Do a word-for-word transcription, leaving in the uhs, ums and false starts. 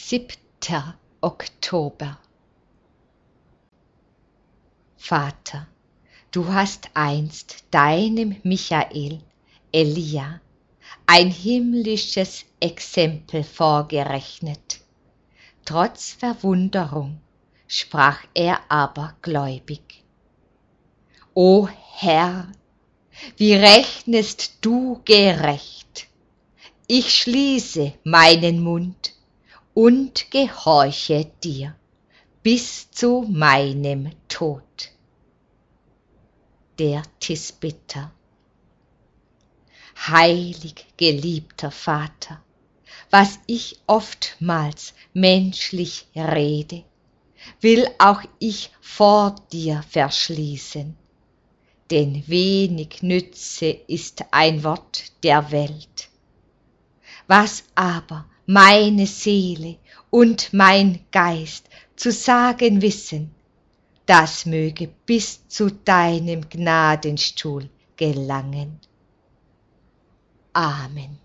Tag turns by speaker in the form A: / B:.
A: siebter Oktober. Vater, du hast einst deinem Michael, Elia, ein himmlisches Exempel vorgerechnet. Trotz Verwunderung sprach er aber gläubig. O Herr, wie rechnest du gerecht? Ich schließe meinen Mund und gehorche dir bis zu meinem Tod. Der Tisbiter. Heilig geliebter Vater, was ich oftmals menschlich rede, will auch ich vor dir verschließen, denn wenig nütze ist ein Wort der Welt. Was aber meine Seele und mein Geist zu sagen wissen, das möge bis zu deinem Gnadenstuhl gelangen. Amen.